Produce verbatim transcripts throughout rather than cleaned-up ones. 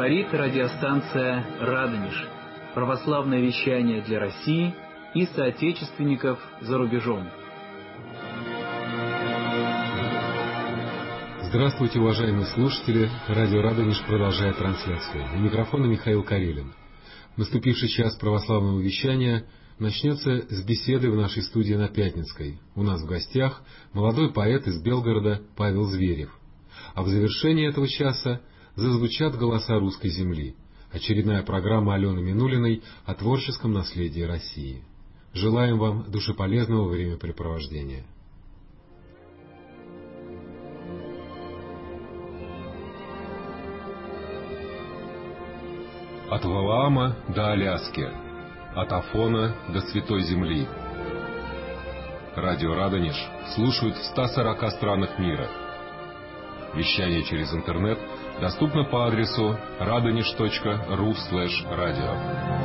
Говорит радиостанция «Радонеж». Православное вещание для России и соотечественников за рубежом. Здравствуйте, уважаемые слушатели. Радио «Радонеж» продолжает трансляцию. У микрофона Михаил Карелин. Наступивший час православного вещания начнется с беседы в нашей студии на Пятницкой. У нас в гостях молодой поэт из Белгорода Павел Зверев. А в завершении этого часа зазвучат голоса русской земли. Очередная программа Алены Минулиной о творческом наследии России. Желаем вам душеполезного времяпрепровождения. От Валаама до Аляски, от Афона до Святой Земли. Радио «Радонеж» слушают в ста сорока странах мира. Вещание через интернет доступно по адресу радонеж точка ру слэш радио.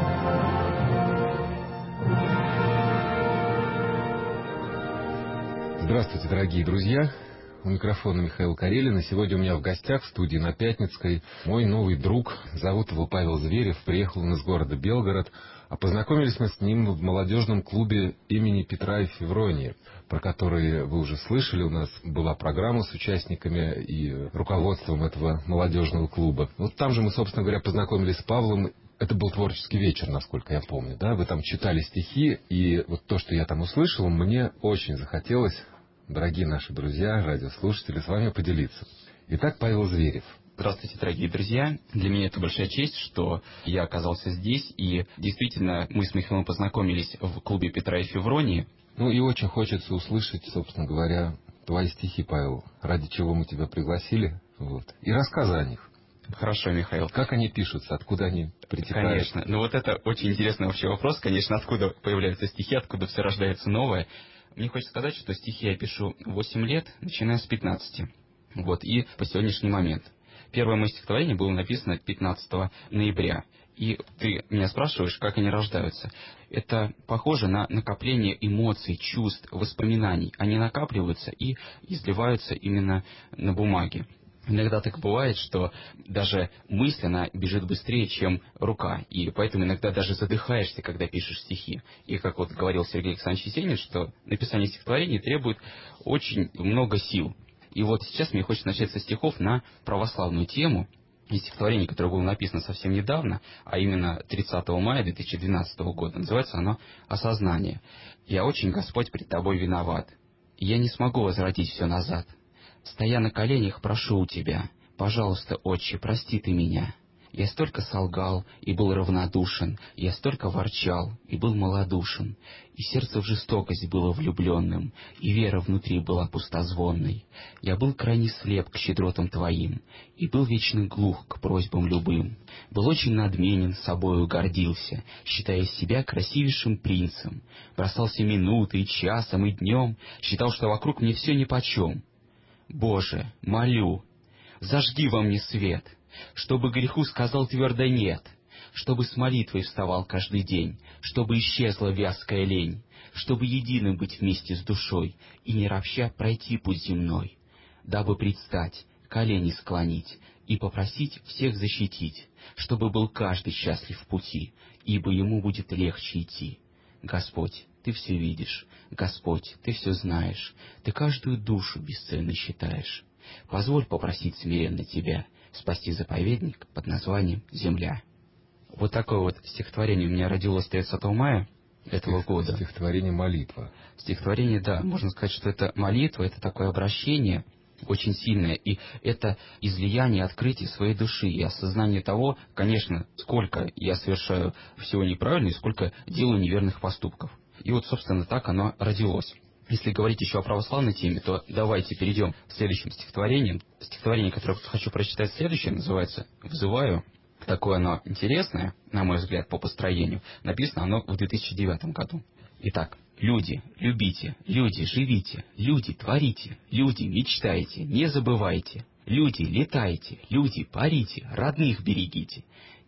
Здравствуйте, дорогие друзья! У микрофона Михаил Карелин, и сегодня у меня в гостях в студии на Пятницкой мой новый друг, зовут его Павел Зверев, приехал он из города Белгород, а познакомились мы с ним в молодежном клубе имени Петра и Февронии, про который вы уже слышали, у нас была программа с участниками и руководством этого молодежного клуба. Вот там же мы, собственно говоря, познакомились с Павлом. Это был творческий вечер, насколько я помню, да? Вы там читали стихи, и вот то, что я там услышал, мне очень захотелось, дорогие наши друзья, радиослушатели, с вами поделиться. Итак, Павел Зверев. Здравствуйте, дорогие друзья. Для меня это большая честь, что я оказался здесь. И действительно, мы с Михаилом познакомились в клубе Петра и Февронии. Ну и очень хочется услышать, собственно говоря, твои стихи, Павел, ради чего мы тебя пригласили. Вот. И рассказы о них. Хорошо, Михаил. Как они пишутся, откуда они притекают? Конечно. Ну вот это очень интересный вообще вопрос. Конечно, откуда появляются стихи, откуда все рождается новое. Мне хочется сказать, что стихи я пишу восемь лет, начиная с пятнадцати. Вот, и по сегодняшний момент. Первое мое стихотворение было написано пятнадцатого ноября. И ты меня спрашиваешь, как они рождаются. Это похоже на накопление эмоций, чувств, воспоминаний. Они накапливаются и изливаются именно на бумаге. Иногда так бывает, что даже мысль, она бежит быстрее, чем рука. И поэтому иногда даже задыхаешься, когда пишешь стихи. И как вот говорил Сергей Александрович Есенин, что написание стихотворений требует очень много сил. И вот сейчас мне хочется начать со стихов на православную тему. И стихотворение, которое было написано совсем недавно, а именно тридцатого мая две тысячи двенадцатого года. Называется оно «Осознание». «Я очень, Господь, пред Тобой виноват. Я не смогу возвратить все назад. Стоя на коленях, прошу у Тебя, пожалуйста, Отче, прости Ты меня. Я столько солгал и был равнодушен, я столько ворчал и был малодушен, и сердце в жестокость было влюбленным, и вера внутри была пустозвонной. Я был крайне слеп к щедротам Твоим, и был вечно глух к просьбам любым. Был очень надменен, собою гордился, считая себя красивейшим принцем. Бросался минутой, часом и днем, считал, что вокруг мне все нипочем. Боже, молю, зажги во мне свет, чтобы греху сказал твердо «нет», чтобы с молитвой вставал каждый день, чтобы исчезла вязкая лень, чтобы единым быть вместе с душой и не ропща пройти путь земной, дабы предстать, колени склонить и попросить всех защитить, чтобы был каждый счастлив в пути, ибо ему будет легче идти. Господь, Ты все видишь, Господь, Ты все знаешь, Ты каждую душу бесценно считаешь. Позволь попросить смиренно Тебя спасти заповедник под названием «Земля». Вот такое вот стихотворение у меня родилось тридцатого мая этого года. Стихотворение «Молитва». Стихотворение, да, можно сказать, что это молитва, это такое обращение очень сильное, и это излияние, открытие своей души и осознание того, конечно, сколько я совершаю всего неправильно и сколько делаю неверных поступков. И вот, собственно, так оно родилось. Если говорить еще о православной теме, то давайте перейдем к следующим стихотворениям. Стихотворение, которое хочу прочитать следующее, называется «Взываю». Такое оно интересное, на мой взгляд, по построению. Написано оно в две тысячи девятом году. Итак. Люди, любите, люди, живите, люди, творите, люди, мечтайте, не забывайте. Люди, летайте, люди, парите, родных берегите.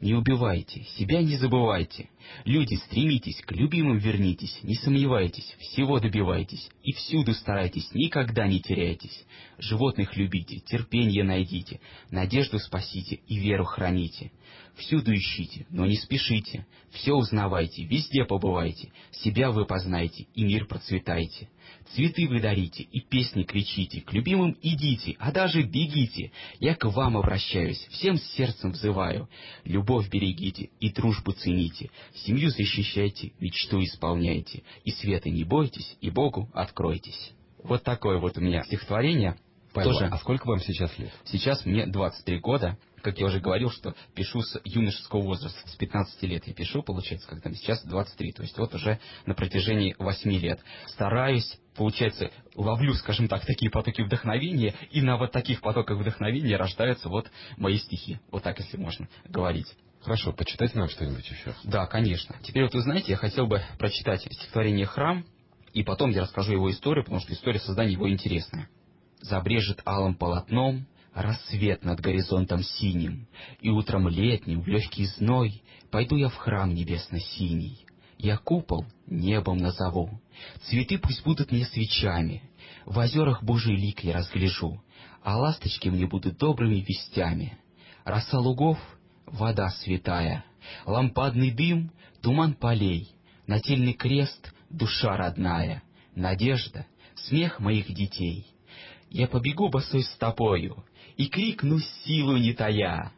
не убивайте, себя не забывайте. Люди, стремитесь, к любимым вернитесь, не сомневайтесь, всего добивайтесь, и всюду старайтесь, никогда не теряйтесь. Животных любите, терпенье найдите, надежду спасите и веру храните. Всюду ищите, но не спешите, все узнавайте, везде побывайте, себя вы познайте и мир процветайте. Цветы вы дарите и песни кричите, к любимым идите, а даже бегите. Я к вам обращаюсь, всем сердцем взываю. Любовь берегите и дружбу цените, семью защищайте, мечту исполняйте, и света не бойтесь, и Богу откройтесь. Вот такое вот у меня стихотворение. Павел, Тоже... а сколько вам сейчас лет? Сейчас мне двадцать три года. Как я уже говорил, что пишу с юношеского возраста, с пятнадцати лет я пишу, получается, когда мне сейчас двадцать три, то есть вот уже на протяжении восьми лет. Стараюсь, получается, ловлю, скажем так, такие потоки вдохновения, и на вот таких потоках вдохновения рождаются вот мои стихи. Вот так, если можно говорить. Хорошо, почитайте нам что-нибудь еще. Да, конечно. Теперь вот вы знаете, я хотел бы прочитать стихотворение «Храм», и потом я расскажу его историю, потому что история создания его интересная. Забрежет алым полотном рассвет над горизонтом синим, и утром летним в легкий зной пойду я в храм небесно-синий. Я купол небом назову, цветы пусть будут мне свечами, в озерах Божий лик я разгляжу, а ласточки мне будут добрыми вестями. Роса лугов — вода святая, лампадный дым — туман полей, нательный крест — душа родная, надежда — смех моих детей. Я побегу босой стопою и крикну силу не тая: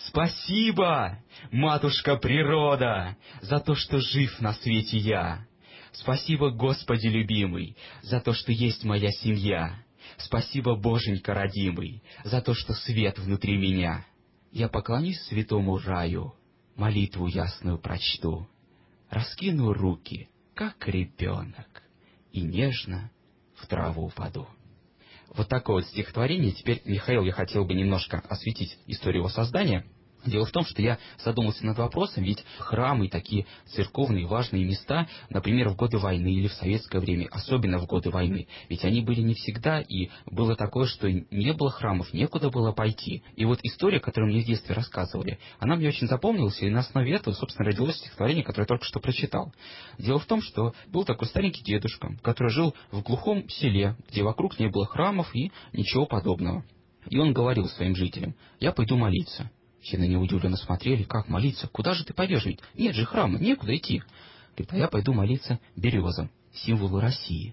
«Спасибо, матушка природа, за то, что жив на свете я! Спасибо, Господи любимый, за то, что есть моя семья! Спасибо, Боженька родимый, за то, что свет внутри меня! Я поклонюсь святому раю, молитву ясную прочту, раскину руки, как ребенок, и нежно в траву упаду». Вот такое вот стихотворение. Теперь, Михаил, я хотел бы немножко осветить историю его создания. Дело в том, что я задумался над вопросом, ведь храмы, такие церковные важные места, например, в годы войны или в советское время, особенно в годы войны, ведь они были не всегда, и было такое, что не было храмов, некуда было пойти. И вот история, которую мне в детстве рассказывали, она мне очень запомнилась, и на основе этого, собственно, родилось стихотворение, которое я только что прочитал. Дело в том, что был такой старенький дедушка, который жил в глухом селе, где вокруг не было храмов и ничего подобного. И он говорил своим жителям: «Я пойду молиться». Все на него удивленно смотрели: «Как молиться? Куда же ты пойдешь? Ведь нет же храма, некуда идти». Говорит: «А я пойду молиться березам, символу России,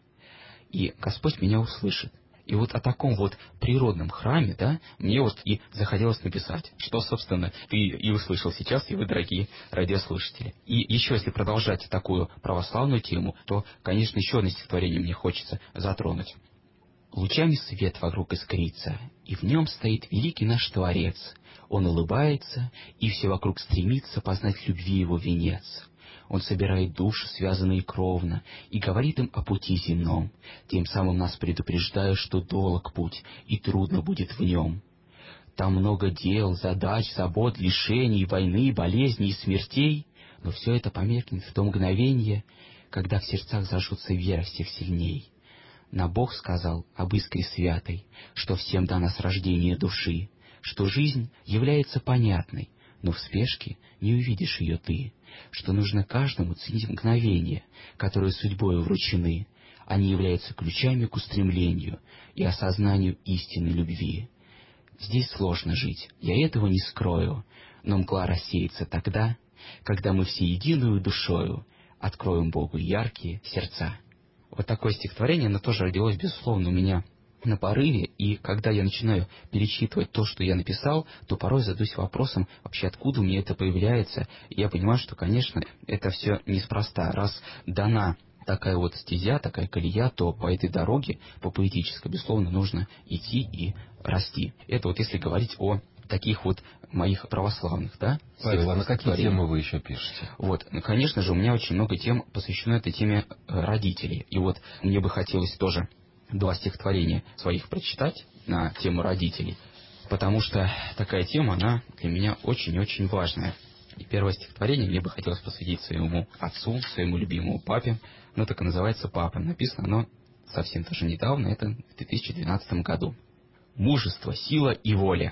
и Господь меня услышит». И вот о таком вот природном храме, да, мне вот и захотелось написать, что, собственно, ты и услышал сейчас, и вы, дорогие радиослушатели. И еще, если продолжать такую православную тему, то, конечно, еще одно стихотворение мне хочется затронуть. Лучами свет вокруг искрится, и в нем стоит великий наш Творец. Он улыбается, и все вокруг стремится познать любви его венец. Он собирает души, связанные кровно, и говорит им о пути земном, тем самым нас предупреждая, что долг путь, и трудно будет в нем. Там много дел, задач, забот, лишений, войны, болезней и смертей, но все это померкнет в то мгновенье, когда в сердцах зажжется вера всех сильней. На Бог сказал об искре святой, что всем дано с рождения души, что жизнь является понятной, но в спешке не увидишь ее ты, что нужно каждому ценить мгновения, которые судьбою вручены, они являются ключами к устремлению и осознанию истинной любви. Здесь сложно жить, я этого не скрою, но мгла рассеется тогда, когда мы все единую душою откроем Богу яркие сердца. Вот такое стихотворение, оно тоже родилось, безусловно, у меня на порыве, и когда я начинаю перечитывать то, что я написал, то порой задаюсь вопросом, вообще откуда у меня это появляется, и я понимаю, что, конечно, это все неспроста. Раз дана такая вот стезя, такая колея, то по этой дороге, по поэтической, безусловно, нужно идти и расти. Это вот если говорить о таких вот моих православных, да? Павел, а на какие темы вы еще пишете? Вот, ну, конечно же, у меня очень много тем посвящено этой теме родителей. И вот мне бы хотелось тоже два стихотворения своих прочитать на тему родителей, потому что такая тема, она для меня очень-очень важная. И первое стихотворение мне бы хотелось посвятить своему отцу, своему любимому папе. Оно так и называется «Папа». Написано оно совсем тоже недавно, это в две тысячи двенадцатом году. «Мужество, сила и воля.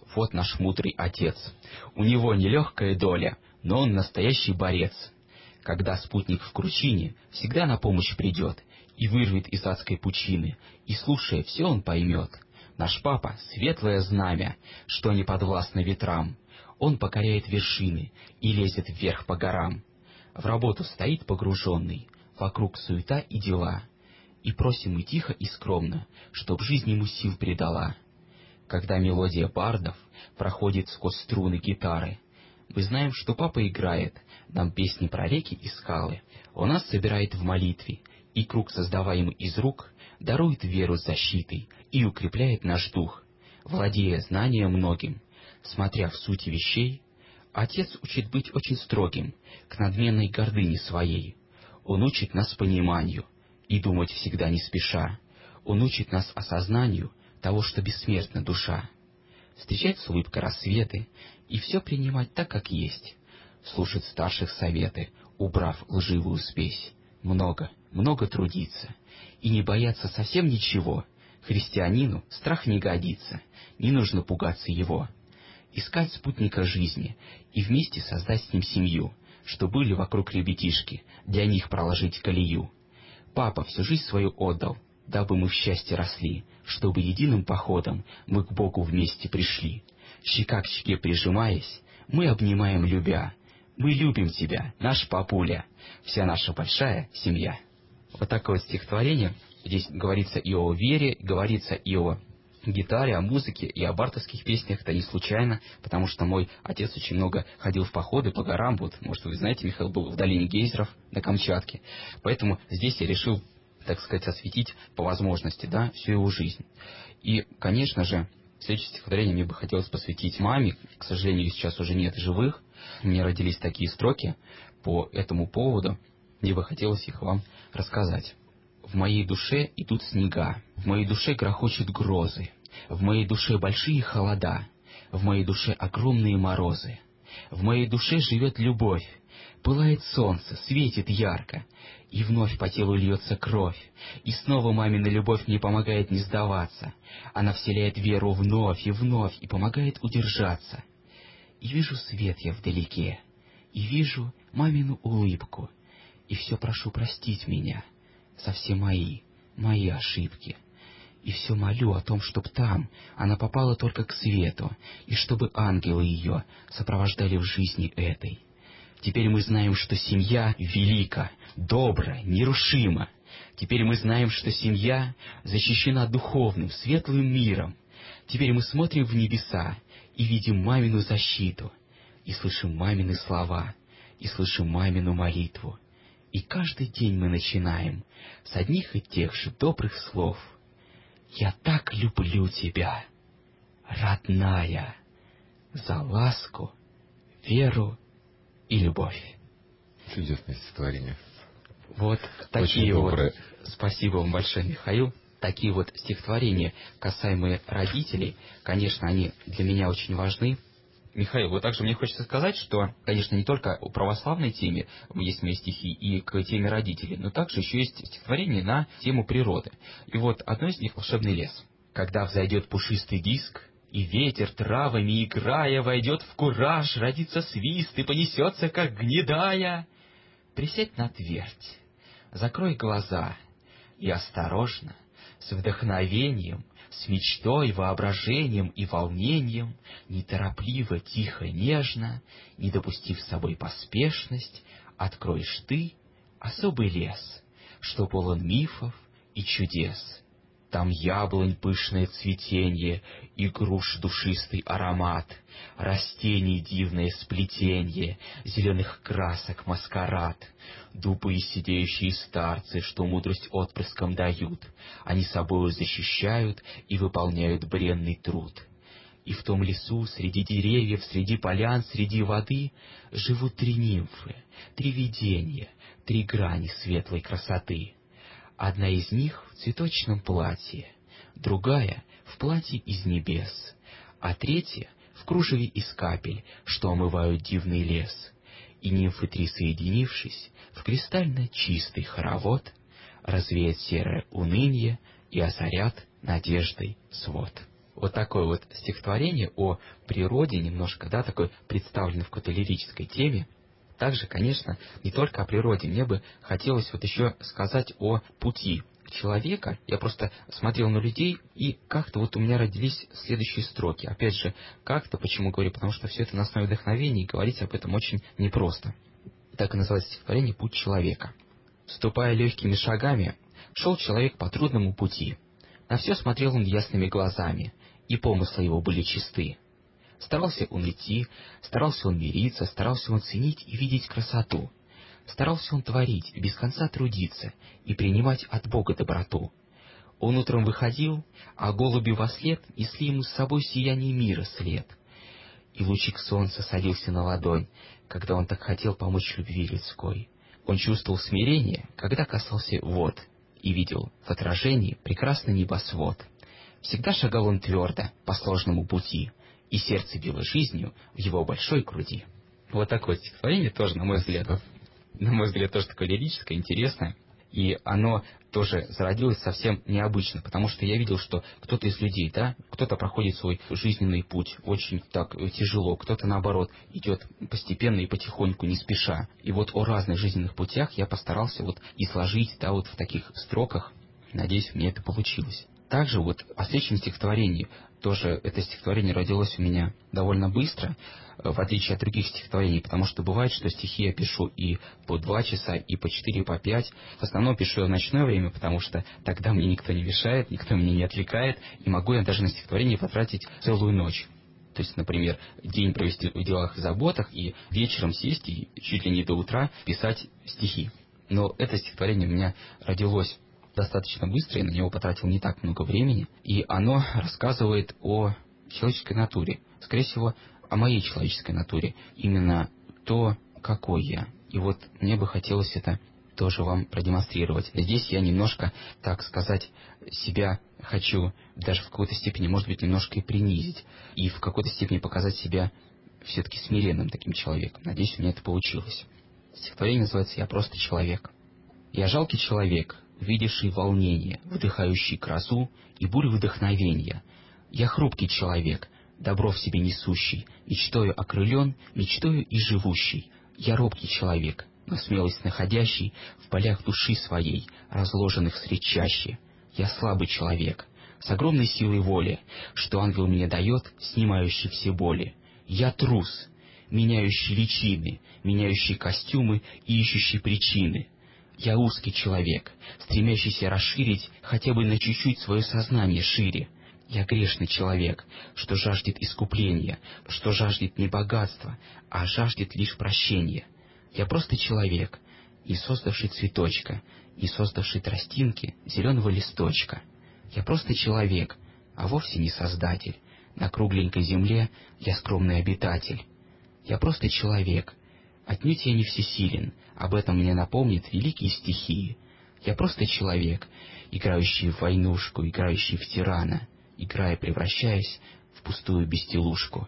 вот наш мудрый отец. У него нелегкая доля, но он настоящий борец. Когда спутник в кручине, всегда на помощь придет и вырвет из адской пучины, и, слушая, все он поймет. Наш папа — светлое знамя, что не подвластно ветрам. Он покоряет вершины и лезет вверх по горам. В работу стоит погруженный, вокруг суета и дела. И просим мы тихо и скромно, чтоб жизнь ему сил придала. Когда мелодия бардов проходит сквозь струны гитары, мы знаем, что папа играет нам песни про реки и скалы. Он нас собирает в молитве, и круг, создаваемый из рук, дарует веру с защитой и укрепляет наш дух. Владея знанием многим, смотря в сути вещей, отец учит быть очень строгим к надменной гордыне своей. Он учит нас пониманию и думать всегда не спеша. Он учит нас осознанию того, что бессмертна душа. Встречать с улыбкой рассветы и все принимать так, как есть. Слушать старших советы, убрав лживую спесь. Много, много трудиться и не бояться совсем ничего. Христианину страх не годится, не нужно пугаться его. Искать спутника жизни и вместе создать с ним семью, что были вокруг ребятишки, для них проложить колею. Папа всю жизнь свою отдал, дабы мы в счастье росли, чтобы единым походом мы к Богу вместе пришли. Щека к щеке прижимаясь, мы обнимаем любя. Мы любим тебя, наш папуля, вся наша большая семья. Вот такое вот стихотворение. Здесь говорится и о вере, говорится и о гитаре, о музыке, и о бартовских песнях. Это не случайно, потому что мой отец очень много ходил в походы по горам. Вот, может, вы знаете, Михаил был в долине гейзеров на Камчатке. Поэтому здесь я решил, так сказать, осветить по возможности, да, всю его жизнь. И, конечно же, следующее стихотворение мне бы хотелось посвятить маме. К сожалению, сейчас уже нет живых. Мне родились такие строки по этому поводу. Мне бы хотелось их вам рассказать. В моей душе идут снега, в моей душе грохочут грозы, в моей душе большие холода, в моей душе огромные морозы. В моей душе живет любовь, пылает солнце, светит ярко, и вновь по телу льется кровь, и снова мамина любовь мне помогает не сдаваться. Она вселяет веру вновь и вновь и помогает удержаться. И вижу свет я вдалеке, и вижу мамину улыбку, и все прошу простить меня за все мои, мои ошибки. И все молю о том, чтоб там она попала только к свету, и чтобы ангелы ее сопровождали в жизни этой. Теперь мы знаем, что семья велика, добра, нерушима. Теперь мы знаем, что семья защищена духовным, светлым миром. Теперь мы смотрим в небеса и видим мамину защиту, и слышим мамины слова, и слышим мамину молитву. И каждый день мы начинаем с одних и тех же добрых слов. «Я так люблю тебя, родная, за ласку, веру и любовь». Чудесное стихотворение. Вот такие вот, спасибо вам большое, Михаил. Такие вот стихотворения, касаемые родителей, конечно, они для меня очень важны. Михаил, вот также мне хочется сказать, что, конечно, не только о православной теме есть мои стихи и к теме родителей, но также еще есть стихотворения на тему природы. И вот одно из них — «Волшебный лес». Когда взойдет пушистый диск, и ветер травами играя войдет в кураж, родится свист и понесется, как гнедая. Присядь на твердь, закрой глаза и осторожно, с вдохновением, с мечтой, воображением и волнением, неторопливо, тихо, нежно, не допустив с собой поспешность, откроешь ты особый лес, что полон мифов и чудес. Там яблонь пышное цветенье и груш душистый аромат, растений дивное сплетенье, зеленых красок маскарад, дубы и сидеющие старцы, что мудрость отпрыском дают, они собою защищают и выполняют бренный труд. И в том лесу, среди деревьев, среди полян, среди воды живут три нимфы, три видения, три грани светлой красоты. Одна из них в цветочном платье, другая в платье из небес, а третья в кружеве из капель, что омывают дивный лес. И нимфы три, соединившись в кристально чистый хоровод, развеят серое уныние и озарят надеждой свод. Вот такое вот стихотворение о природе, немножко, да, такое представлено в какой-то лирической теме. Также, конечно, не только о природе. Мне бы хотелось вот еще сказать о пути человека. Я просто смотрел на людей, и как-то вот у меня родились следующие строки. Опять же, как-то, почему говорю, потому что все это на основе вдохновения, и говорить об этом очень непросто. Так и называется стихотворение «Путь человека». Ступая легкими шагами, шел человек по трудному пути. На все смотрел он ясными глазами, и помыслы его были чисты. Старался он идти, старался он мириться, старался он ценить и видеть красоту. Старался он творить, без конца трудиться и принимать от Бога доброту. Он утром выходил, а голуби вослед несли ему с собой сияние мира след. И лучик солнца садился на ладонь, когда он так хотел помочь любви людской. Он чувствовал смирение, когда касался вод, и видел в отражении прекрасный небосвод. Всегда шагал он твердо по сложному пути, и сердце било жизнью в его большой груди. Вот такое стихотворение тоже, на мой взгляд, на мой взгляд, тоже такое лирическое, интересное. И оно тоже зародилось совсем необычно, потому что я видел, что кто-то из людей, да, кто-то проходит свой жизненный путь очень так тяжело, кто-то, наоборот, идет постепенно и потихоньку, не спеша. И вот о разных жизненных путях я постарался вот изложить, да, вот в таких строках. Надеюсь, у меня это получилось. Также вот о следующем стихотворении. Тоже это стихотворение родилось у меня довольно быстро, в отличие от других стихотворений, потому что бывает, что стихи я пишу и по два часа, и по четыре, по пять. В основном пишу я в ночное время, потому что тогда мне никто не мешает, никто меня не отвлекает, и могу я даже на стихотворение потратить целую ночь. То есть, например, день провести в делах и заботах, и вечером сесть и чуть ли не до утра писать стихи. Но это стихотворение у меня родилось достаточно быстро, я на него потратил не так много времени, и оно рассказывает о человеческой натуре, скорее всего, о моей человеческой натуре, именно то, какой я. И вот мне бы хотелось это тоже вам продемонстрировать. Здесь я немножко, так сказать, себя хочу даже в какой-то степени, может быть, немножко и принизить, и в какой-то степени показать себя все-таки смиренным таким человеком. Надеюсь, у меня это получилось. Стихотворение называется «Я просто человек». Я жалкий человек, видевший волнение, вдыхающий красу и бурю вдохновения. Я хрупкий человек, добро в себе несущий, мечтою окрылен, мечтою и живущий. Я робкий человек, но смелость находящий в полях души своей, разложенных средь чаще. Я слабый человек, с огромной силой воли, что ангел мне дает, снимающий все боли. Я трус, меняющий личины, меняющий костюмы и ищущий причины. Я узкий человек, стремящийся расширить хотя бы на чуть-чуть свое сознание шире. Я грешный человек, что жаждет искупления, что жаждет не богатства, а жаждет лишь прощения. Я просто человек, не создавший цветочка, не создавший тростинки зеленого листочка. Я просто человек, а вовсе не создатель. На кругленькой земле я скромный обитатель. Я просто человек. Отнюдь я не всесилен, об этом мне напомнят великие стихии. Я просто человек, играющий в войнушку, играющий в тирана, играя, превращаясь в пустую безделушку.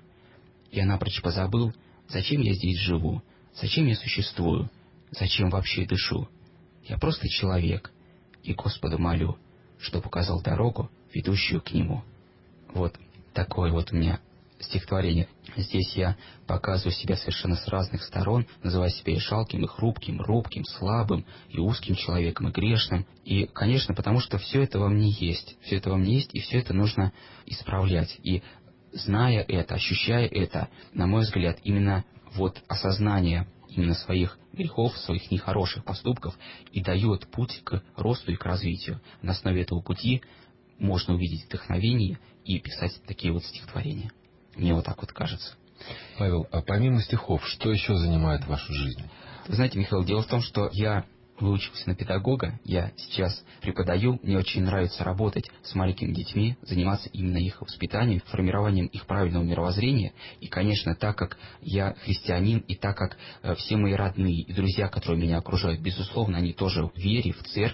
Я напрочь позабыл, зачем я здесь живу, зачем я существую, зачем вообще дышу. Я просто человек, и Господа молю, что показал дорогу, ведущую к Нему. Вот такое вот у меня стихотворение. Здесь я показываю себя совершенно с разных сторон, называя себя и жалким, и хрупким, робким, слабым, и узким человеком, и грешным. И, конечно, потому что все это во мне есть. Все это во мне есть, и все это нужно исправлять. И зная это, ощущая это, на мой взгляд, именно вот осознание именно своих грехов, своих нехороших поступков и дает путь к росту и к развитию. На основе этого пути можно увидеть вдохновение и писать такие вот стихотворения. Мне вот так вот кажется. Павел, а помимо стихов, что еще занимает вашу жизнь? Вы знаете, Михаил, дело в том, что я выучился на педагога, я сейчас преподаю, мне очень нравится работать с маленькими детьми, заниматься именно их воспитанием, формированием их правильного мировоззрения. И, конечно, так как я христианин, и так как э, все мои родные и друзья, которые меня окружают, безусловно, они тоже в вере, в церкви,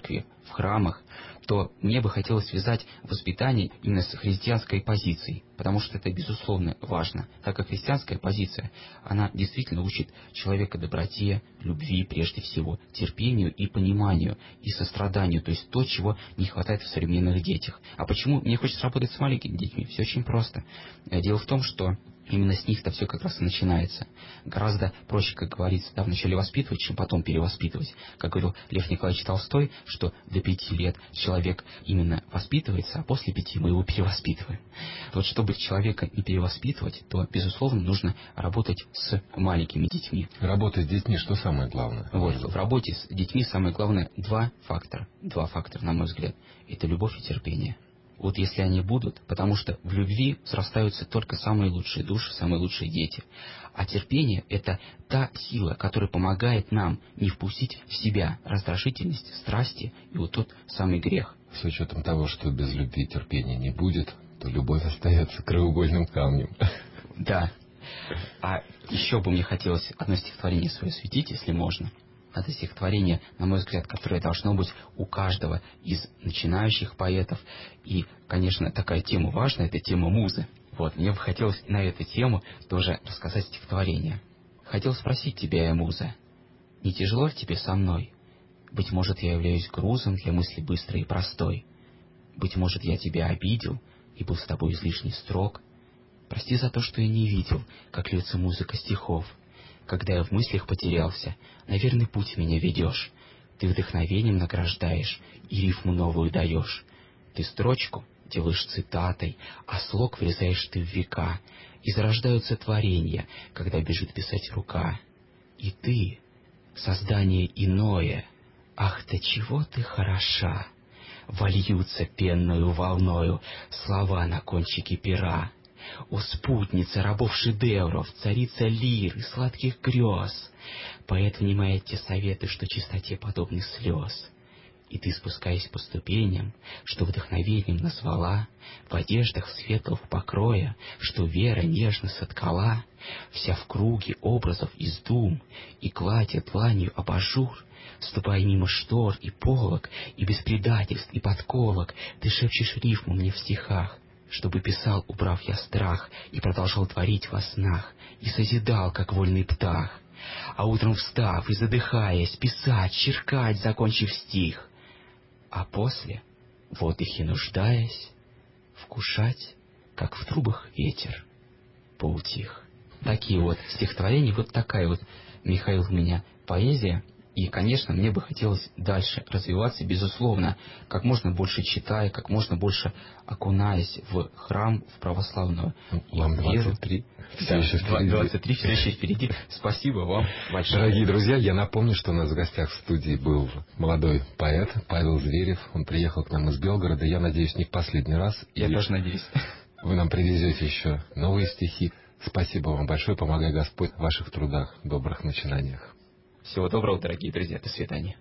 в храмах, то мне бы хотелось связать воспитание именно с христианской позицией, потому что это, безусловно, важно, так как христианская позиция, она действительно учит человека доброте, любви прежде всего, терпению и пониманию, и состраданию, то есть то, чего не хватает в современных детях. А почему мне хочется работать с маленькими детьми? Все очень просто. Дело в том, что именно с них-то все как раз и начинается. Гораздо проще, как говорится, да, вначале воспитывать, чем потом перевоспитывать. Как говорил Лев Николаевич Толстой, что до пяти лет человек именно воспитывается, а после пяти мы его перевоспитываем. Вот чтобы человека не перевоспитывать, то, безусловно, нужно работать с маленькими детьми. Работа с детьми, что самое главное? Вот, в работе с детьми самое главное два фактора. Два фактора, на мой взгляд. Это любовь и терпение. Вот если они будут, потому что в любви взрастаются только самые лучшие души, самые лучшие дети. А терпение – это та сила, которая помогает нам не впустить в себя раздражительность, страсти и вот тот самый грех. С учетом того, что без любви и терпения не будет, то любовь остается краеугольным камнем. Да. А еще бы мне хотелось одно стихотворение свое осветить, если можно. Это стихотворение, на мой взгляд, которое должно быть у каждого из начинающих поэтов. И, конечно, такая тема важная, это тема музы. Вот, мне бы хотелось на эту тему тоже рассказать стихотворение. Хотел спросить тебя, я муза, не тяжело ли тебе со мной? Быть может, я являюсь грузом для мысли быстрой и простой. Быть может, я тебя обидел и был с тобой излишне строг. Прости за то, что я не видел, как льется музыка стихов. Когда я в мыслях потерялся, на верный путь меня ведешь. Ты вдохновением награждаешь и рифму новую даешь. Ты строчку делаешь цитатой, а слог врезаешь ты в века. И зарождаются творения, когда бежит писать рука. И ты, создание иное, ах, до чего ты хороша! Вольются пенною волною слова на кончике пера. О, спутница рабов шедевров, царица лир и сладких грез, поэт внимает те советы, что чистоте подобны слез. И ты, спускаясь по ступеням, что вдохновением назвала, в одеждах светлого покроя, что вера нежно соткала, вся в круге образов из дум, и гладя дланью абажур, ступая мимо штор и полок, и без предательств и подколок, ты шепчешь рифму мне в стихах, чтобы писал, убрав я страх, и продолжал творить во снах, и созидал, как вольный птах. А утром встав и задыхаясь, писать, черкать, закончив стих, а после, в отдыхе нуждаясь, вкушать, как в трубах ветер, поутих. Такие вот стихотворения, вот такая вот, Михаил, у меня поэзия. И, конечно, мне бы хотелось дальше развиваться, безусловно, как можно больше читая, как можно больше окунаясь в храм, в православную Вам двадцать три. Все еще впереди. двадцать три, все еще впереди. Спасибо вам большое. Дорогие друзья, я напомню, что у нас в гостях в студии был молодой поэт Павел Зверев. Он приехал к нам из Белгорода. Я надеюсь, не в последний раз. Я и тоже надеюсь. Вы нам привезете еще новые стихи. Спасибо вам большое. Помогай Господь в ваших трудах, добрых начинаниях. Всего доброго, дорогие друзья. До свидания.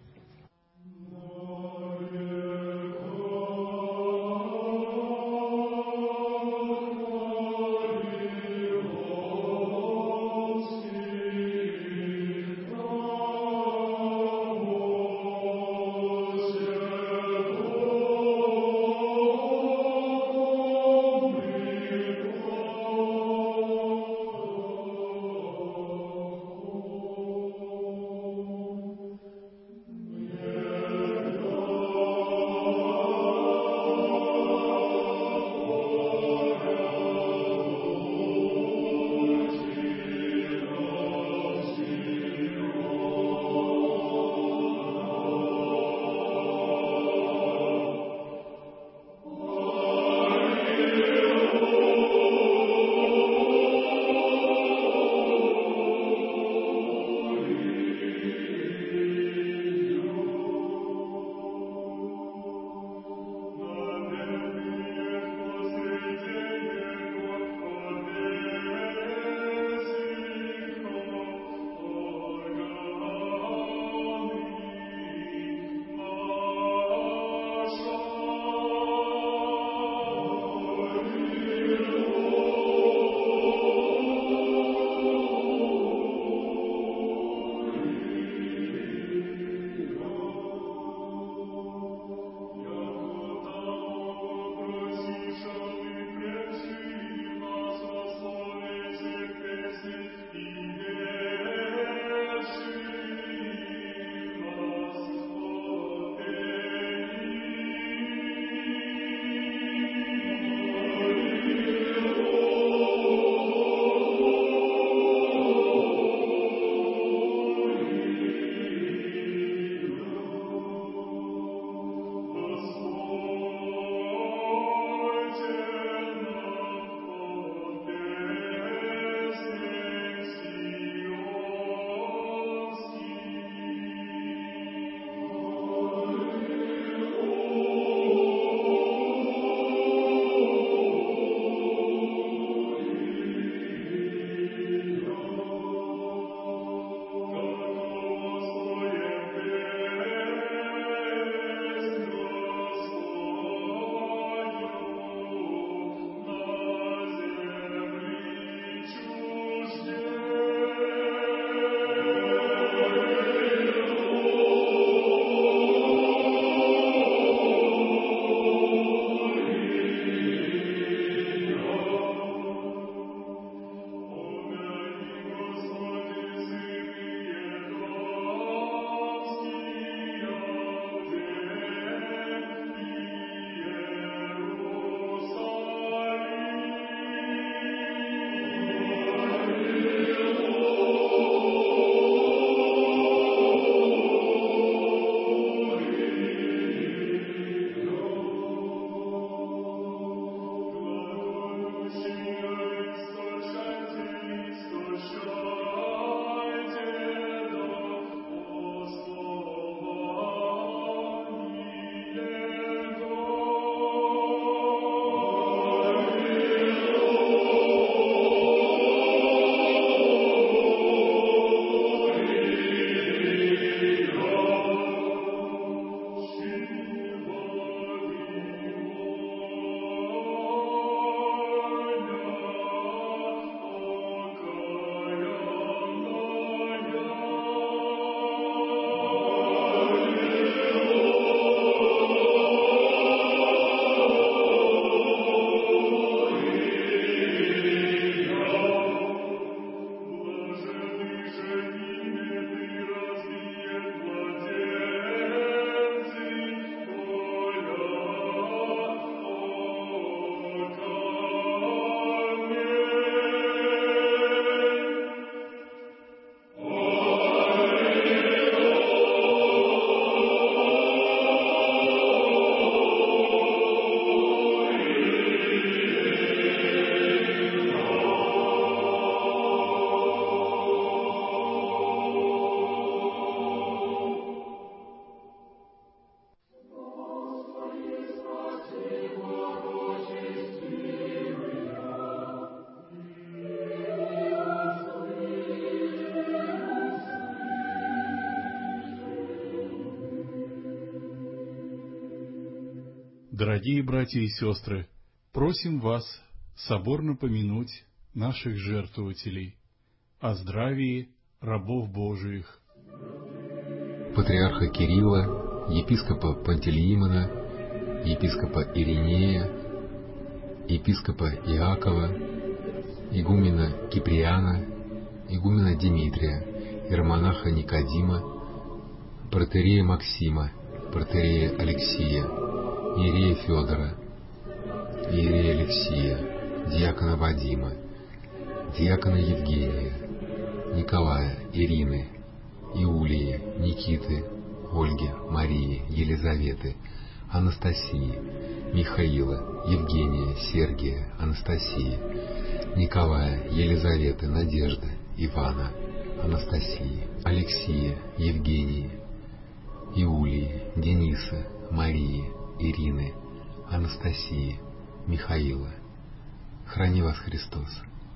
Дорогие братья и сестры, просим вас соборно помянуть наших жертвователей, о здравии рабов Божиих. Патриарха Кирилла, епископа Пантелеимона, епископа Иринея, епископа Иакова, игумена Киприана, игумена Димитрия, иеромонаха Никодима, протоиерея Максима, протоиерея Алексия, иерея Федора, иерея Алексия, диакона Вадима, диакона Евгения, Николая, Ирины, Иулии, Никиты, Ольги, Марии, Елизаветы, Анастасии, Михаила, Евгения, Сергия, Анастасии, Николая, Елизаветы, Надежды, Ивана, Анастасии, Алексия, Евгении, Иулии, Дениса, Марии, Ирины, Анастасии, Михаила. Храни вас Христос.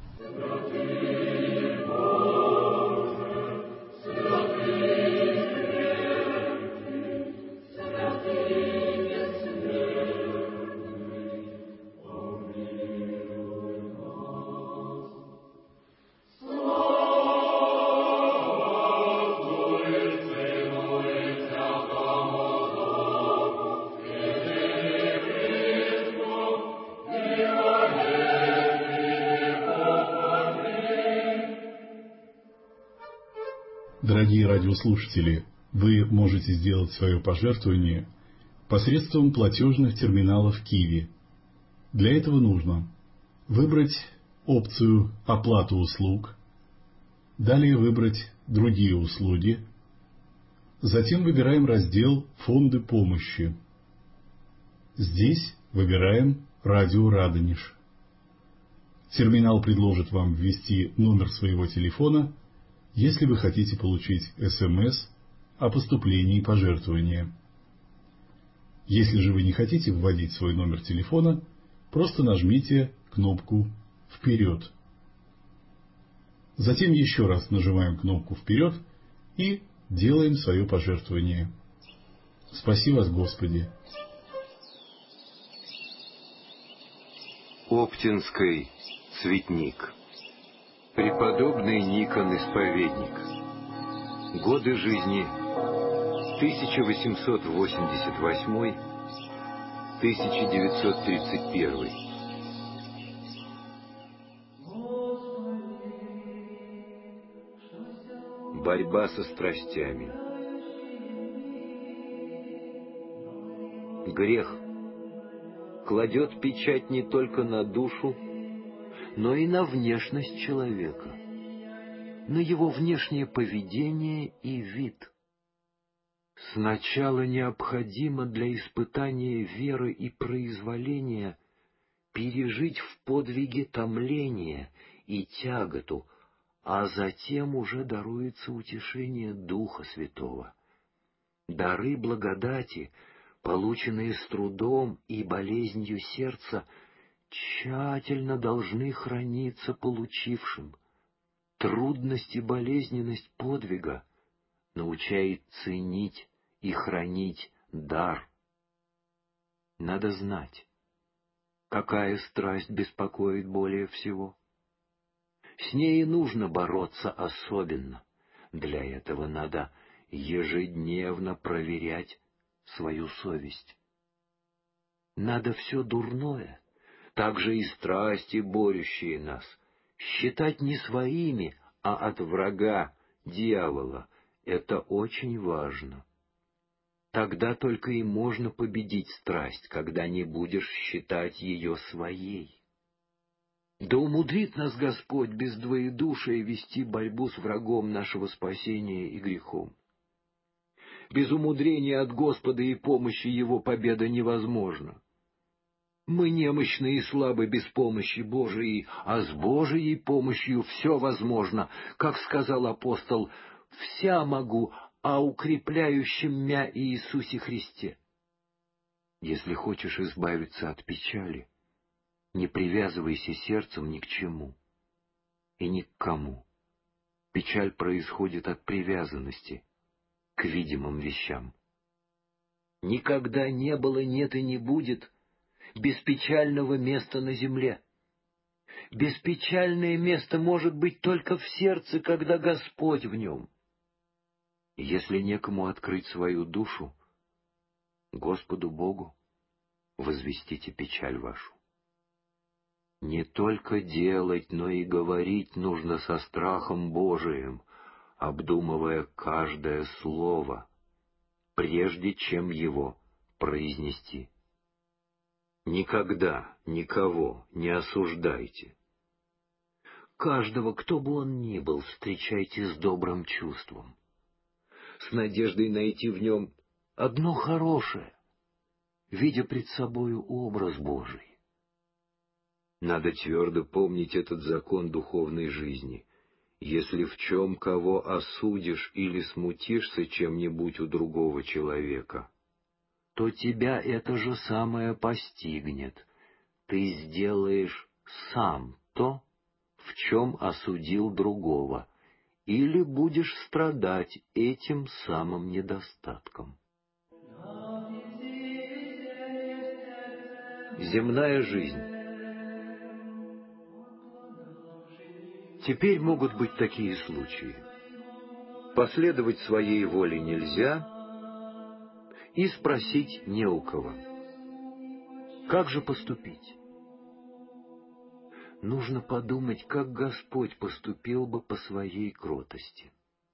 Дорогие радиослушатели, вы можете сделать свое пожертвование посредством платежных терминалов Киви. Для этого нужно выбрать опцию «Оплата услуг», далее выбрать «Другие услуги», затем выбираем раздел «Фонды помощи». Здесь выбираем «Радио Радонеж». Терминал предложит вам ввести номер своего телефона, если вы хотите получить СМС о поступлении пожертвования. Если же вы не хотите вводить свой номер телефона, просто нажмите кнопку «Вперед». Затем еще раз нажимаем кнопку «Вперед» и делаем свое пожертвование. Спаси вас, Господи! Оптинский цветник. Преподобный Никон Исповедник. Годы жизни тысяча восемьсот восемьдесят восьмой — тысяча девятьсот тридцать первый. Борьба со страстями. Грех кладет печать не только на душу, но и на внешность человека, на его внешнее поведение и вид. Сначала необходимо для испытания веры и произволения пережить в подвиге томление и тяготу, а затем уже даруется утешение Духа Святого. Дары благодати, полученные с трудом и болезнью сердца, тщательно должны храниться получившим. Трудность и болезненность подвига научает ценить и хранить дар. Надо знать, какая страсть беспокоит более всего. С ней нужно бороться особенно. Для этого надо ежедневно проверять свою совесть. Надо все дурное, также и страсти, борющие нас, считать не своими, а от врага, дьявола. Это очень важно. Тогда только и можно победить страсть, когда не будешь считать ее своей. Да умудрит нас Господь без двоедушия вести борьбу с врагом нашего спасения и грехом. Без умудрения от Господа и помощи Его победа невозможна. Мы немощны и слабы без помощи Божией, а с Божией помощью все возможно. Как сказал апостол, «Вся могу о укрепляющем мя Иисусе Христе». Если хочешь избавиться от печали, не привязывайся сердцем ни к чему и ни к кому. Печаль происходит от привязанности к видимым вещам. Никогда не было, нет и не будет беспечального места на земле. Беспечальное место может быть только в сердце, когда Господь в нем. Если некому открыть свою душу, Господу Богу возвестите печаль вашу. Не только делать, но и говорить нужно со страхом Божиим, обдумывая каждое слово, прежде чем его произнести. Никогда никого не осуждайте. Каждого, кто бы он ни был, встречайте с добрым чувством, с надеждой найти в нем одно хорошее, видя пред собою образ Божий. Надо твердо помнить этот закон духовной жизни. Если в чем кого осудишь или смутишься чем-нибудь у другого человека, то тебя это же самое постигнет. Ты сделаешь сам то, в чем осудил другого, или будешь страдать этим самым недостатком. Земная жизнь. Теперь могут быть такие случаи. Последовать своей воле нельзя, и спросить не у кого. Как же поступить? Нужно подумать, как Господь поступил бы по своей кротости.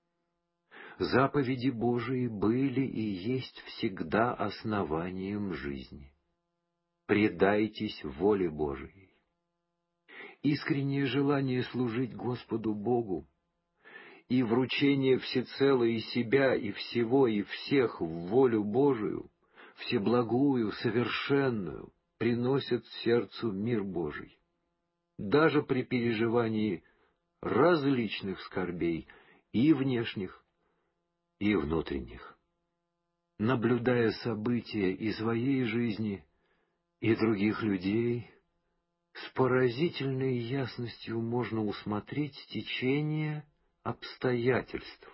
Заповеди Божии были и есть всегда основанием жизни. Предайтесь воле Божией. Искреннее желание служить Господу Богу и вручение всецело и себя, и всего, и всех в волю Божию, всеблагую, совершенную, приносят сердцу мир Божий. Даже при переживании различных скорбей, и внешних, и внутренних. Наблюдая события и своей жизни, и других людей, с поразительной ясностью можно усмотреть течение обстоятельств.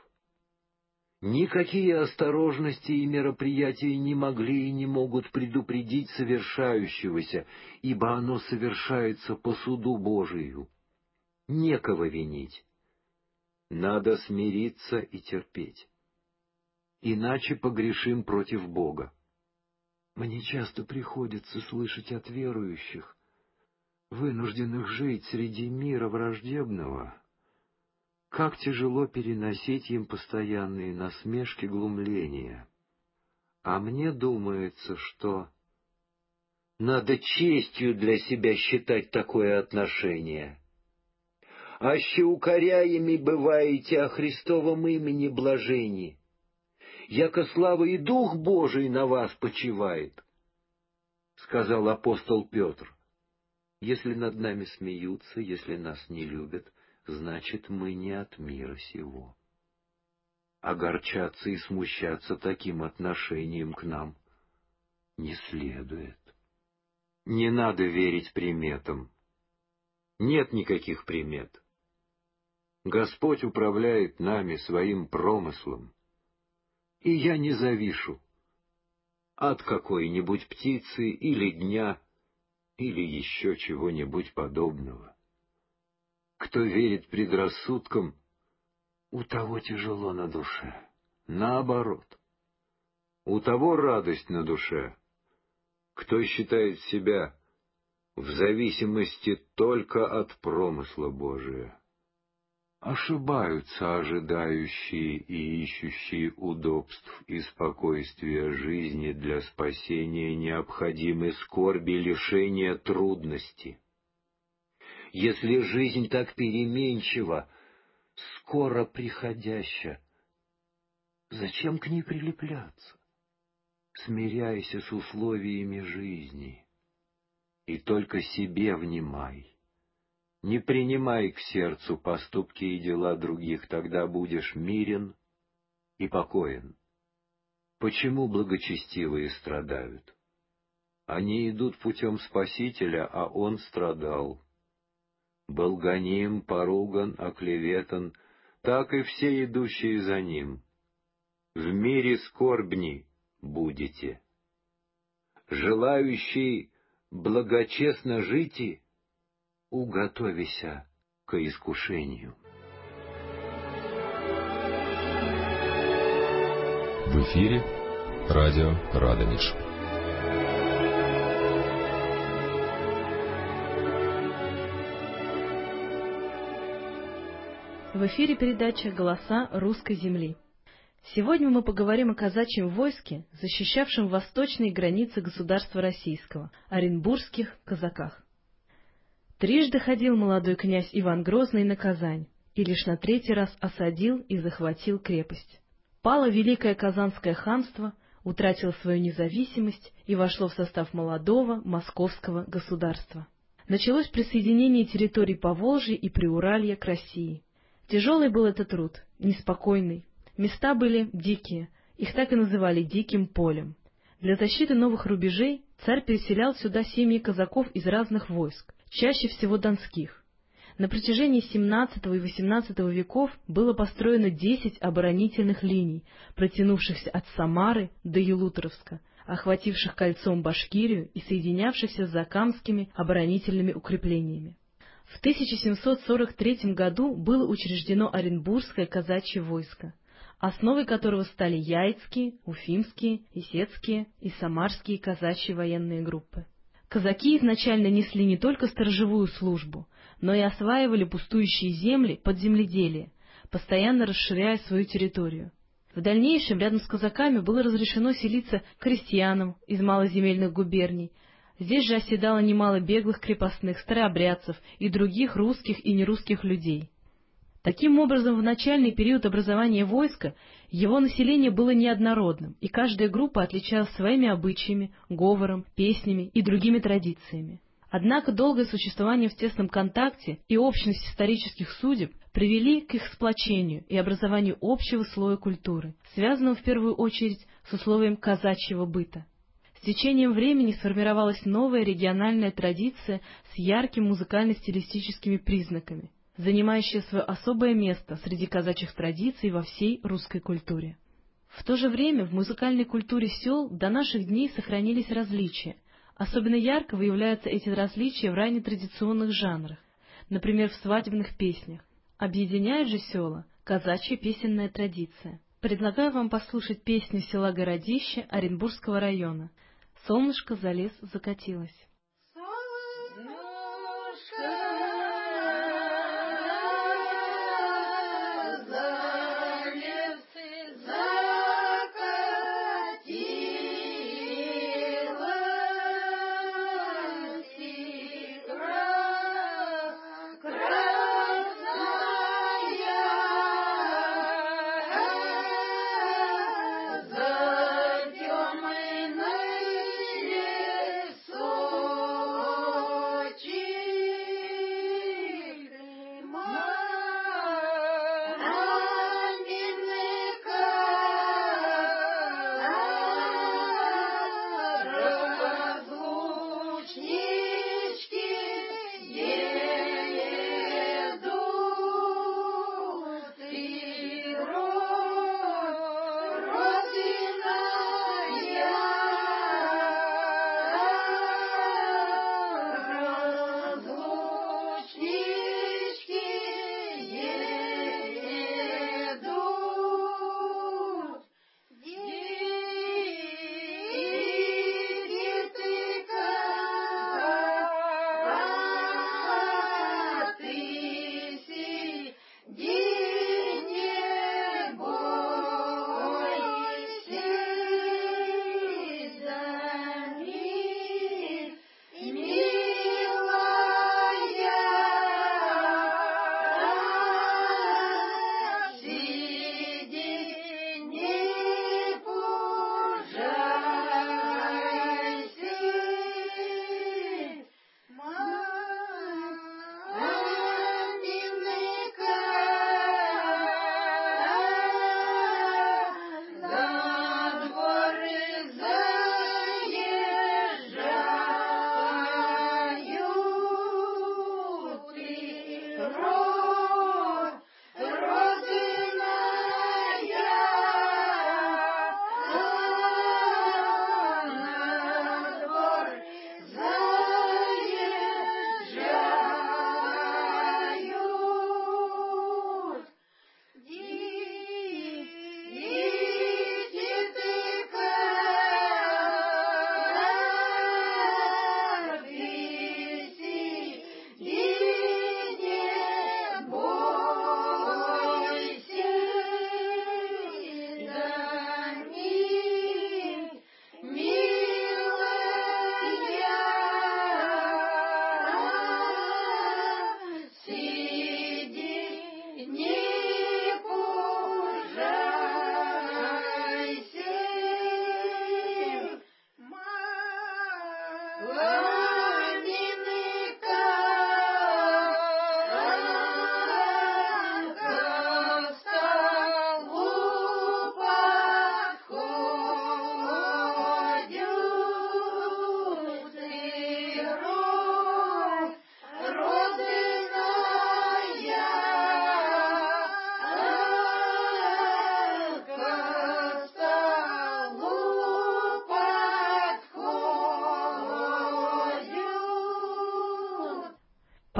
Никакие осторожности и мероприятия не могли и не могут предупредить совершающегося, ибо оно совершается по суду Божию. Некого винить. Надо смириться и терпеть. Иначе погрешим против Бога. Мне часто приходится слышать от верующих, вынужденных жить среди мира враждебного, как тяжело переносить им постоянные насмешки, глумления. А мне думается, что надо честью для себя считать такое отношение. Аще укоряеми бываете о Христовом имени блажени, яко слава и Дух Божий на вас почивает, — сказал апостол Петр. Если над нами смеются, если нас не любят, значит, мы не от мира сего. Огорчаться и смущаться таким отношением к нам не следует. Не надо верить приметам. Нет никаких примет. Господь управляет нами своим промыслом, и я не завишу от какой-нибудь птицы или дня, или еще чего-нибудь подобного. Кто верит предрассудкам, у того тяжело на душе. Наоборот, у того радость на душе, кто считает себя в зависимости только от промысла Божия. Ошибаются ожидающие и ищущие удобств и спокойствия жизни для спасения необходимой скорби, лишения, трудности. Если жизнь так переменчива, скоро приходяща, зачем к ней прилепляться? Смиряйся с условиями жизни и только себе внимай. Не принимай к сердцу поступки и дела других, тогда будешь мирен и покоен. Почему благочестивые страдают? Они идут путем Спасителя, а он страдал. Был гоним, поруган, оклеветан, так и все идущие за ним. В мире скорбни, будете. Желающий благочестно жить, уготовися к искушению. В эфире радио Радонеж. В эфире передача «Голоса русской земли». Сегодня мы поговорим о казачьем войске, защищавшем восточные границы государства российского, оренбургских казаках. Трижды ходил молодой князь Иван Грозный на Казань и лишь на третий раз осадил и захватил крепость. Пало Великое Казанское ханство, утратило свою независимость и вошло в состав молодого московского государства. Началось присоединение территорий Поволжья и Приуралья к России. Тяжелый был этот труд, неспокойный. Места были дикие, их так и называли «диким полем». Для защиты новых рубежей царь переселял сюда семьи казаков из разных войск, чаще всего донских. На протяжении семнадцатого и восемнадцатого веков было построено десять оборонительных линий, протянувшихся от Самары до Елуторовска, охвативших кольцом Башкирию и соединявшихся с закамскими оборонительными укреплениями. В тысяча семьсот сорок третьем году было учреждено Оренбургское казачье войско, основой которого стали Яицкие, Уфимские, Исетские и Самарские казачьи военные группы. Казаки изначально несли не только сторожевую службу, но и осваивали пустующие земли под земледелие, постоянно расширяя свою территорию. В дальнейшем рядом с казаками было разрешено селиться крестьянам из малоземельных губерний. Здесь же оседало немало беглых крепостных, старообрядцев и других русских и нерусских людей. Таким образом, в начальный период образования войска его население было неоднородным, и каждая группа отличалась своими обычаями, говором, песнями и другими традициями. Однако долгое существование в тесном контакте и общность исторических судеб привели к их сплочению и образованию общего слоя культуры, связанного в первую очередь с условием казачьего быта. С течением времени сформировалась новая региональная традиция с яркими музыкально-стилистическими признаками, занимающая свое особое место среди казачьих традиций во всей русской культуре. В то же время в музыкальной культуре сел до наших дней сохранились различия. Особенно ярко выявляются эти различия в раннетрадиционных жанрах, например, в свадебных песнях. Объединяет же села казачья песенная традиция. Предлагаю вам послушать песню села Городище Оренбургского района «Солнышко за лес закатилось». So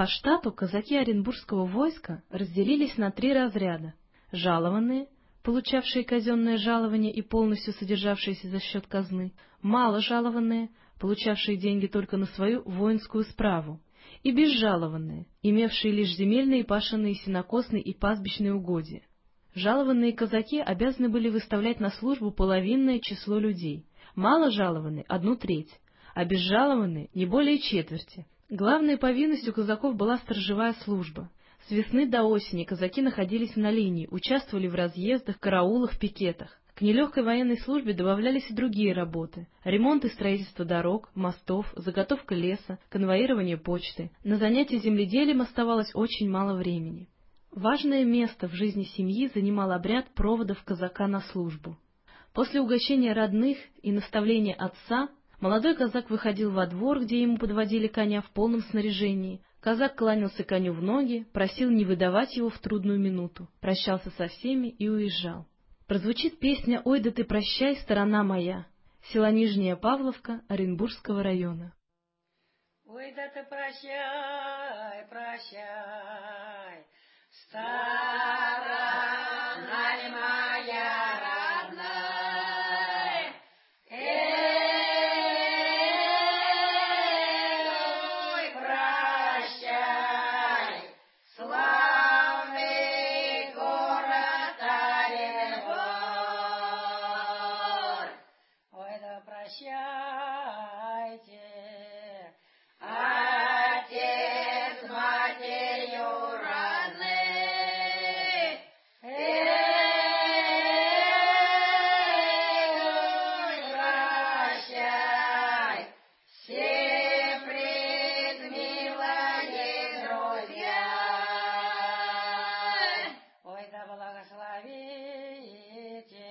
По штату казаки Оренбургского войска разделились на три разряда: жалованные, получавшие казенное жалование и полностью содержавшиеся за счет казны; маложалованные, получавшие деньги только на свою воинскую справу; и безжалованные, имевшие лишь земельные, пашенные, сенокосные и пастбищные угодья. Жалованные казаки обязаны были выставлять на службу половинное число людей, маложалованные — одну треть, а безжалованные — не более четверти. Главной повинностью казаков была сторожевая служба. С весны до осени казаки находились на линии, участвовали в разъездах, караулах, пикетах. К нелегкой военной службе добавлялись и другие работы: ремонт и строительство дорог, мостов, заготовка леса, конвоирование почты. На занятия земледелием оставалось очень мало времени. Важное место в жизни семьи занимал обряд проводов казака на службу. После угощения родных и наставления отца молодой казак выходил во двор, где ему подводили коня в полном снаряжении. Казак кланялся коню в ноги, просил не выдавать его в трудную минуту, прощался со всеми и уезжал. Прозвучит песня «Ой, да ты прощай, сторона моя», село Нижняя Павловка Оренбургского района. Ой, да ты прощай, прощай, сторона моя родная, ой, прощай, славный город Оренбург. Ой, да прощайте, отец с матерью родные, ой, прощай, все предмилые друзья. Ой, да благословите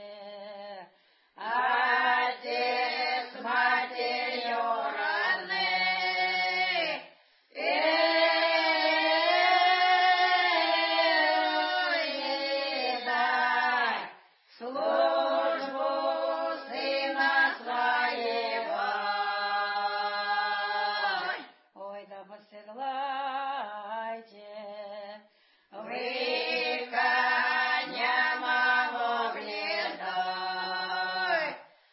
отец с матерью родные, ой, дай службу сына своего. Ой, да поседлайте вы коня моего гнездой,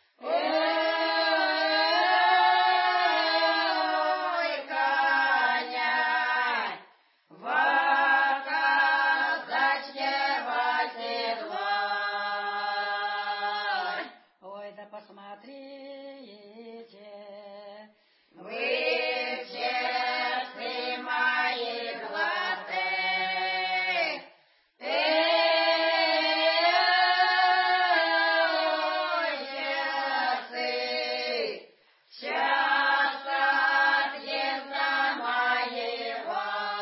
ой, коня в казачьего седла. Ой, да посмотрите вы, честны мои глазы, ой, часы, час отъезда моего.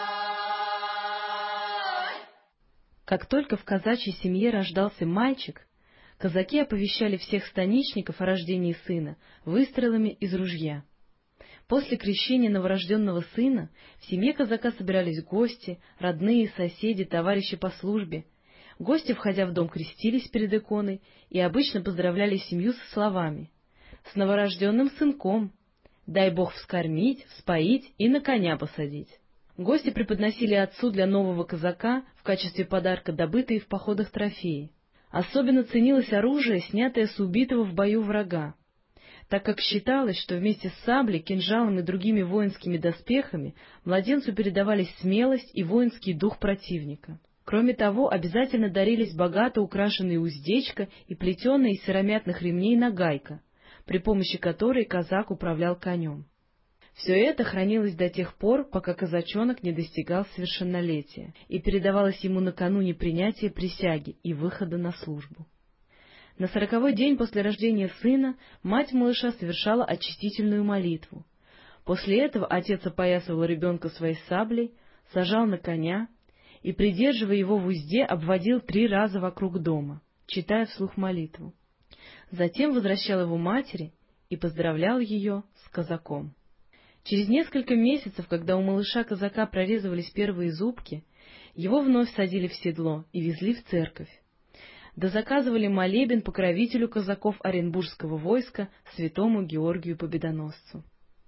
Как только в казачьей семье рождался мальчик, казаки оповещали всех станичников о рождении сына выстрелами из ружья. После крещения новорожденного сына в семье казака собирались гости, родные, соседи, товарищи по службе. Гости, входя в дом, крестились перед иконой и обычно поздравляли семью со словами: «С новорожденным сынком! Дай Бог вскормить, вспоить и на коня посадить». Гости преподносили отцу для нового казака в качестве подарка добытые в походах трофеи. Особенно ценилось оружие, снятое с убитого в бою врага, так как считалось, что вместе с саблей, кинжалом и другими воинскими доспехами младенцу передавались смелость и воинский дух противника. Кроме того, обязательно дарились богато украшенные уздечка и плетеная из сыромятных ремней нагайка, при помощи которой казак управлял конем. Все это хранилось до тех пор, пока казачонок не достигал совершеннолетия, и передавалось ему накануне принятия присяги и выхода на службу. На сороковой день после рождения сына мать малыша совершала очистительную молитву. После этого отец опоясывал ребенка своей саблей, сажал на коня и, придерживая его в узде, обводил три раза вокруг дома, читая вслух молитву. Затем возвращал его матери и поздравлял ее с казаком. Через несколько месяцев, когда у малыша-казака прорезывались первые зубки, его вновь садили в седло и везли в церковь. Да заказывали молебен покровителю казаков Оренбургского войска, святому Георгию Победоносцу.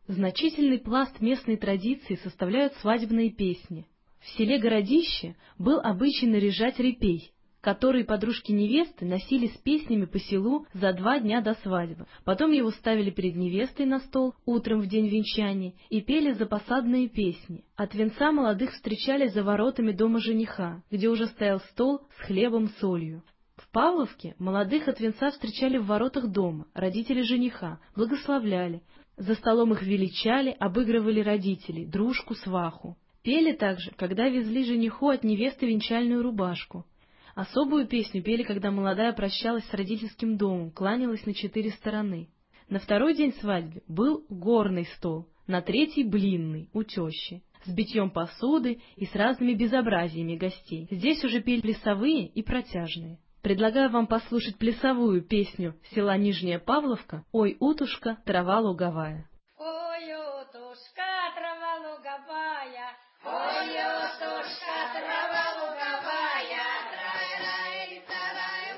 Значительный пласт местной традиции составляют свадебные песни. В селе Городище был обычай наряжать репей, который подружки невесты носили с песнями по селу за два дня до свадьбы. Потом его ставили перед невестой на стол утром в день венчания и пели запосадные песни. От венца молодых встречали за воротами дома жениха, где уже стоял стол с хлебом-солью. В Павловке молодых от венца встречали в воротах дома, родители жениха, благословляли. За столом их величали, обыгрывали родителей, дружку, сваху. Пели также, когда везли жениху от невесты венчальную рубашку. Особую песню пели, когда молодая прощалась с родительским домом, кланялась на четыре стороны. На второй день свадьбы был горный стол, на третий — блинный, у тещи, с битьем посуды и с разными безобразиями гостей. Здесь уже пели плясовые и протяжные. Предлагаю вам послушать плясовую песню села Нижняя Павловка «Ой, утушка, трава луговая». Ой, утушка, трава луговая, ой, утушка, трава луговая, трай-рай, тарай,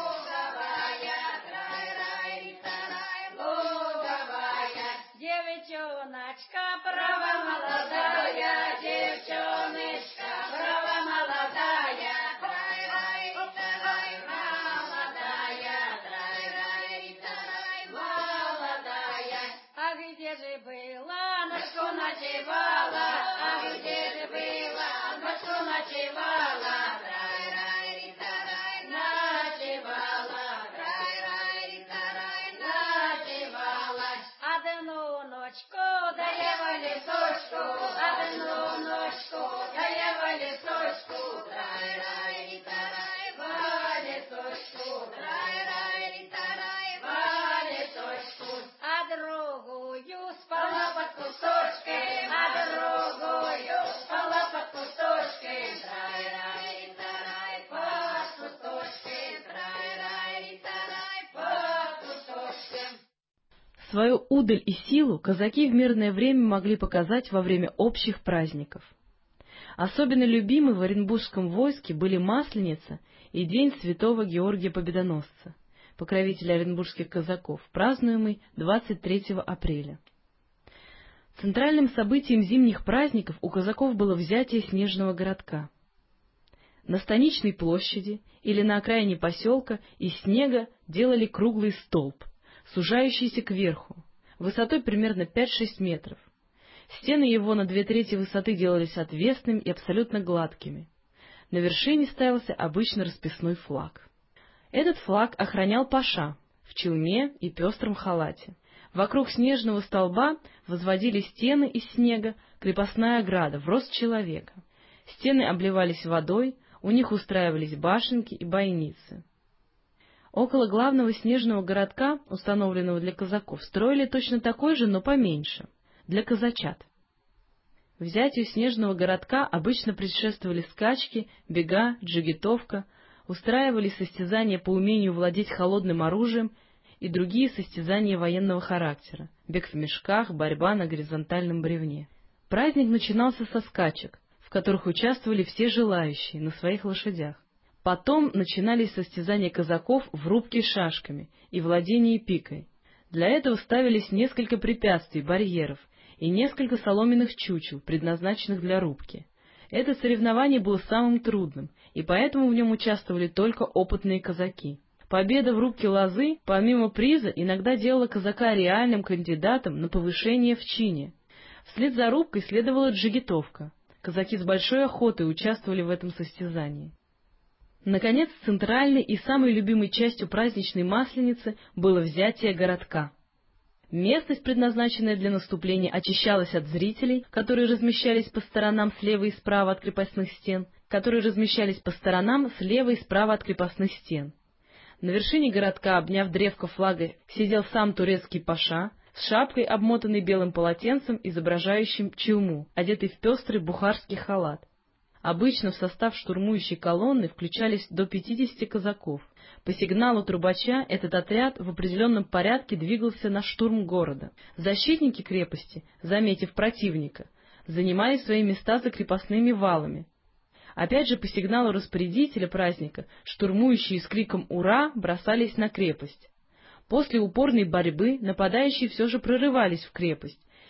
луговая, трай-рай, тарай, луговая. Девчоночка, права молодая, девчоночка, права молодая, трай-рай, тарай, молодая, трай-рай, тарай, молодая. А где же была, ночку ночевала, а где же была, ночку ночевала, трай-рай, тарай, ночевала, трай-рай, тарай, ночевала. Одну ночку доела лесочку, одну ночку доела лесочку, трай-рай, тарай, по лесочку, трай-рай, тарай, по лесочку. А другую спала под кусточком, а другую спала под кусточком, трай-рай, тарай, под кусточком, трай-рай, тарай, под кусточком. Свою удаль и силу казаки в мирное время могли показать во время общих праздников. Особенно любимы в оренбургском войске были Масленица и День святого Георгия Победоносца, покровителя оренбургских казаков, празднуемый двадцать третьего апреля. Центральным событием зимних праздников у казаков было взятие Снежного городка. На Станичной площади или на окраине поселка из снега делали круглый столб, сужающийся кверху, высотой примерно пять-шесть метров. Стены его на две трети высоты делались отвесными и абсолютно гладкими. На вершине ставился обычно расписной флаг. Этот флаг охранял паша в челме и пестром халате. Вокруг снежного столба возводили стены из снега, крепостная ограда в рост человека. Стены обливались водой, у них устраивались башенки и бойницы. Около главного снежного городка, установленного для казаков, строили точно такой же, но поменьше, для казачат. Взятию снежного городка обычно предшествовали скачки, бега, джигитовка, устраивали состязания по умению владеть холодным оружием и другие состязания военного характера, бег в мешках, борьба на горизонтальном бревне. Праздник начинался со скачек, в которых участвовали все желающие на своих лошадях. Потом начинались состязания казаков в рубке шашками и владении пикой. Для этого ставились несколько препятствий, барьеров и несколько соломенных чучел, предназначенных для рубки. Это соревнование было самым трудным, и поэтому в нем участвовали только опытные казаки. Победа в рубке лозы, помимо приза, иногда делала казака реальным кандидатом на повышение в чине. Вслед за рубкой следовала джигитовка. Казаки с большой охотой участвовали в этом состязании. Наконец, центральной и самой любимой частью праздничной Масленицы было взятие городка. Местность, предназначенная для наступления, очищалась от зрителей, которые размещались по сторонам слева и справа от крепостных стен, которые размещались по сторонам слева и справа от крепостных стен. На вершине городка, обняв древко флага, сидел сам турецкий паша с шапкой, обмотанной белым полотенцем, изображающим челму, одетый в пестрый бухарский халат. Обычно в состав штурмующей колонны включались до пятидесяти казаков. По сигналу трубача этот отряд в определенном порядке двигался на штурм города. Защитники крепости, заметив противника, занимали свои места за крепостными валами. Опять же, по сигналу распорядителя праздника, штурмующие с криком «Ура!» бросались на крепость. После упорной борьбы нападающие все же прорывались в крепость.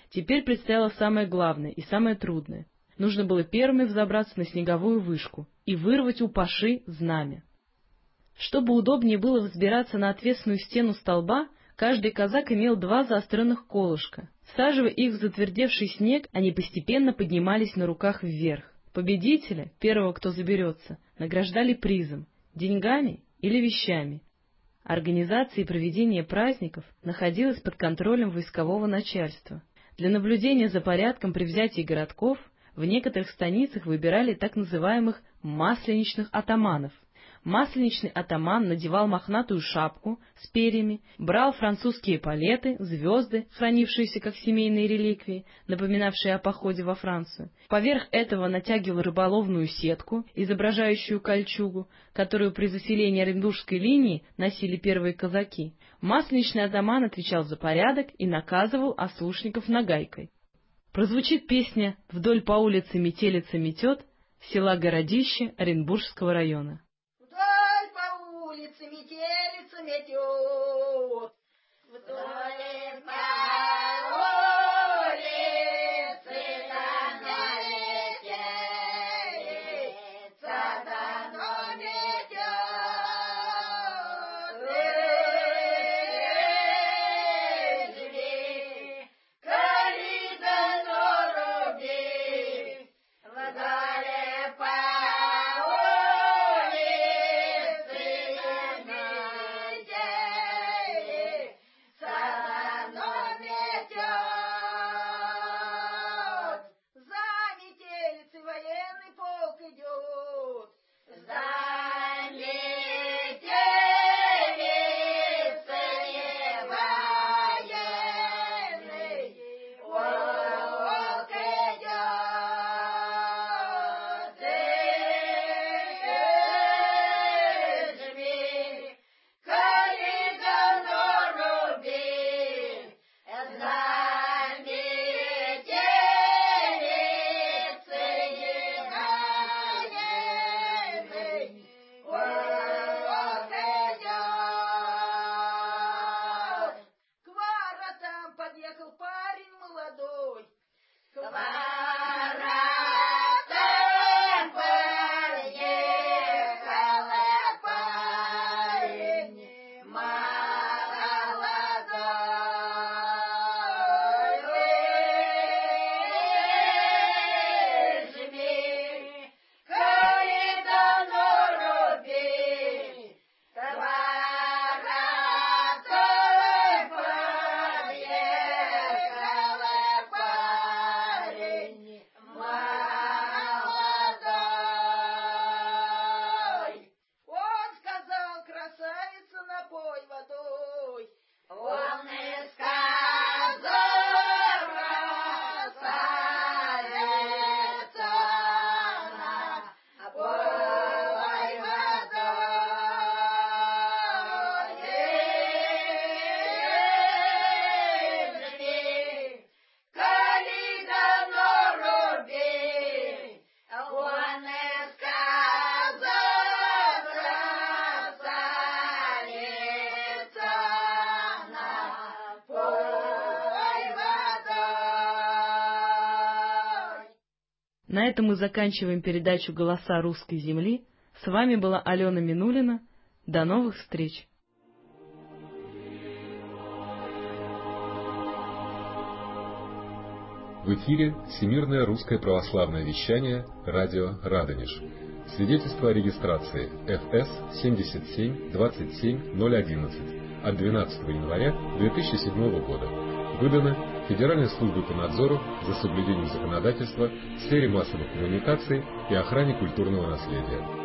Теперь предстояло самое главное и самое трудное. Нужно было первыми взобраться на снеговую вышку и вырвать у паши знамя. Чтобы удобнее было взбираться на отвесную стену столба, каждый казак имел два заостренных колышка. Всаживая их в затвердевший снег, они постепенно поднимались на руках вверх. Победителя, первого, кто заберется, награждали призом, деньгами или вещами. Организация и проведение праздников находилась под контролем войскового начальства. Для наблюдения за порядком при взятии городков в некоторых станицах выбирали так называемых масленичных атаманов. Масленичный атаман надевал мохнатую шапку с перьями, брал французские палеты, звезды, хранившиеся как семейные реликвии, напоминавшие о походе во Францию. Поверх этого натягивал рыболовную сетку, изображающую кольчугу, которую при заселении Оренбургской линии носили первые казаки. Масленичный атаман отвечал за порядок и наказывал ослушников нагайкой. Прозвучит песня «Вдоль по улице метелица метет» села Городище Оренбургского района. Метелица метет, вдоль по улице давно метелица давно метет. Живи, коли давно руби, вдоль по На этом мы заканчиваем передачу «Голоса русской земли». С вами была Алена Минулина. До новых встреч! В эфире Всемирное русское православное вещание радио Радонеж. Свидетельство о регистрации эф эс семьдесят семь двадцать семь ноль одиннадцать от двенадцатого января две тысячи седьмого года. Выдано Федеральной службой по надзору за соблюдением законодательства в сфере массовых коммуникаций и охране культурного наследия.